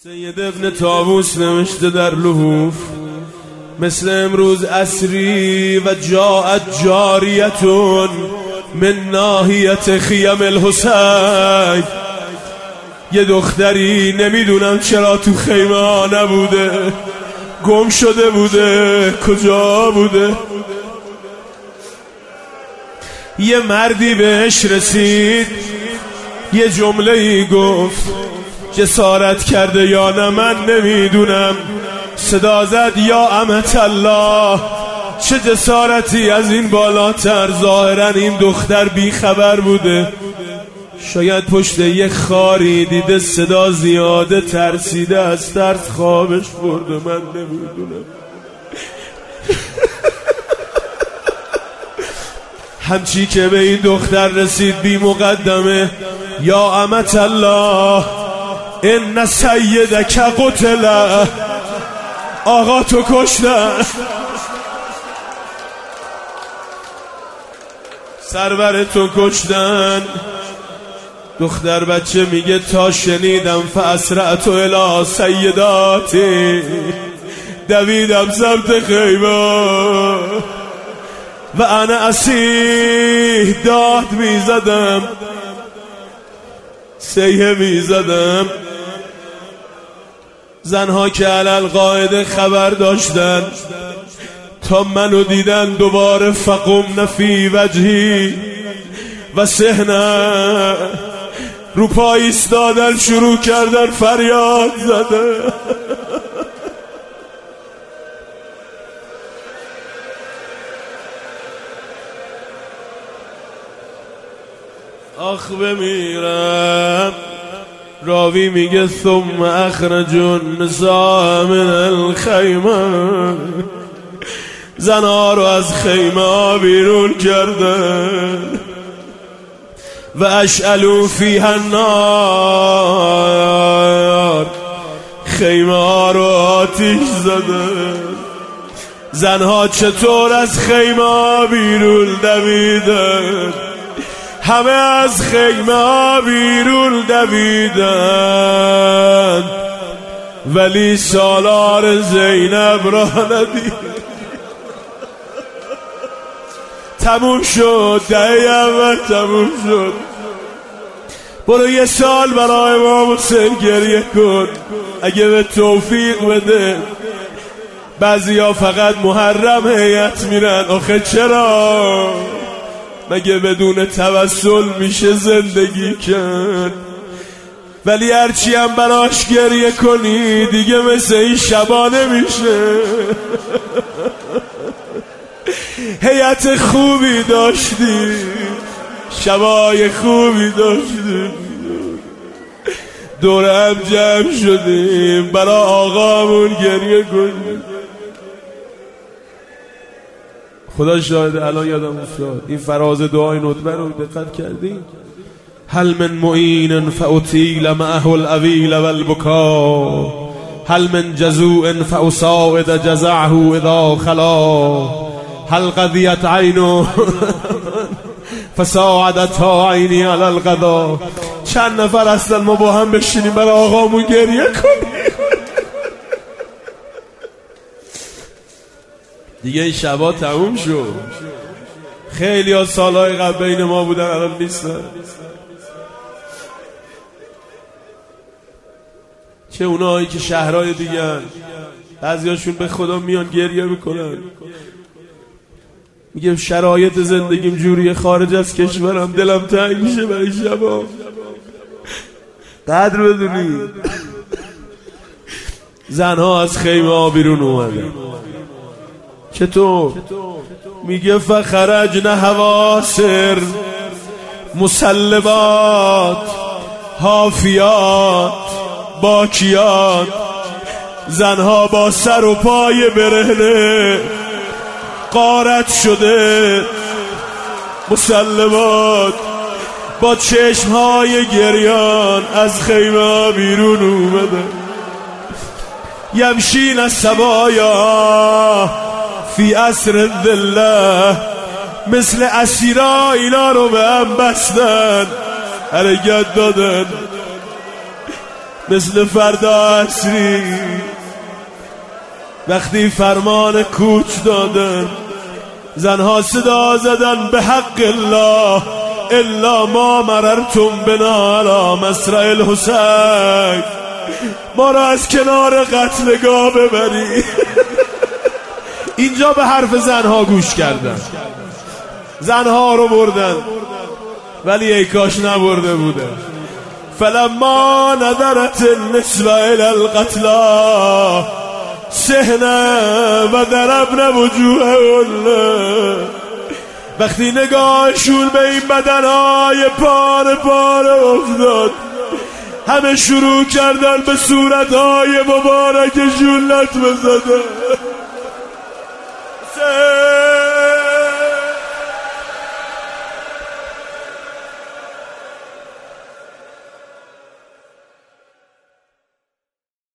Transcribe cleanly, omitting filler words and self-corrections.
سید ابن طاووس نوشته در لحوف: مثل امروز عصری و جاءت جاریتون من ناحیت خیم الحسین. یه دختری نمیدونم چرا تو خیمه نبوده، گم شده بوده، کجا بوده. یه مردی بهش رسید، یه جمله ای گفت، جسارت کرده یا نه من نمیدونم، صدا زد یا امت الله. چه جسارتی از این بالاتر. ظاهرا این دختر بی خبر بوده، شاید پشت یه خاری دیده، صدا زیاده، ترسیده، از ترس خوابش برده، من نمیدونم. همچی که به این دختر رسید بی مقدمه: یا امت الله ان سیدک قتل. آقا تو کشتن، سرور تو کشتن. دختر بچه میگه تا شنیدم فاسرعت الی سیداتی، دویدم سمت خیمه و انا اسیح، داد میزدم، سیه میزدم. زنها که علل قاعده خبر داشتن تا منو دیدن دوباره فقمن فی وجهی و سهنه، رو پای ایستادن، شروع کردن فریاد زدن. آخ بمیرم. راوی میگه ثم اخرجوا النساء من الخیمه، زنها رو از خیمه بیرون کردن و اشعلوا فیها النار، خیمه ها رو آتش زدن. زنها چطور از خیمه بیرون دویدن؟ همه از خیمه بیرون دویدن، ولی سالار زینب را ندید. تموم شد، دهه اول تموم شد. برو یه سال برای امام حسین گریه کن اگه به توفیق بده. بعضیا فقط محرم هیئت میرن. آخه چرا؟ مگه بدون توسل میشه زندگی کرد؟ ولی هرچی هم براش گریه کنی دیگه مثل این شبا نمیشه. هیئت خوبی داشتی، شبای خوبی داشتی، دور هم جمع شدیم برای آقامون گریه کنیم. خدا شاهده الان یادم افتاد این فراز دعای ندبه رو دقت کردیم؟ هل من معین فاطیل معه الاویل والبکا، هل من جزوع فاساعد جزعه اذا خلا، هل قضیت عینو فساعدتها عینی علی القضا. چند نفر هستن ما با هم بشینیم برای آقامون گریه کنیم؟ دیگه این شبا تموم شد. خیلی از سالهای قبل بین ما بودن، الان نیستن. چه اونایی که شهرهای دیگه هن. بعضیاشون به خدا میان گریه میکنن، میگم شرایط زندگیم جوریه، خارج از کشورم دلم تنگ میشه برای شبا. قدر بدونی. زنها از خیمه بیرون اومدن. چطور؟ میگه فخرجن حواسر مسلبات حافیات باکیات. زنها با سر و پای برهنه، غارت شده، مسلبات، با چشمهای گریان از خیمه بیرون اومده. یمشین السبایا فی عصر الذله، مثل اسیرا اینا رو به هم بستن، حرکت دادن. مثل فردا عصری وقتی فرمان کوچ دادن زنها صدا زدن به حق الله الا ما مررتم بنا علی مصرع الحسین، ما را از کنار قتلگاه ببری. اینجا به حرف زنها گوش کردن، زنها رو بردن، ولی ای کاش نبرده بودن. فلما نظرت النسوة الى القتلى سهنا و ضربن وجوههن، وقتی نگاهشون به این بدنهای پاره پاره افتاد همه شروع کردن به صورتهای مبارکشون لطمه زدن.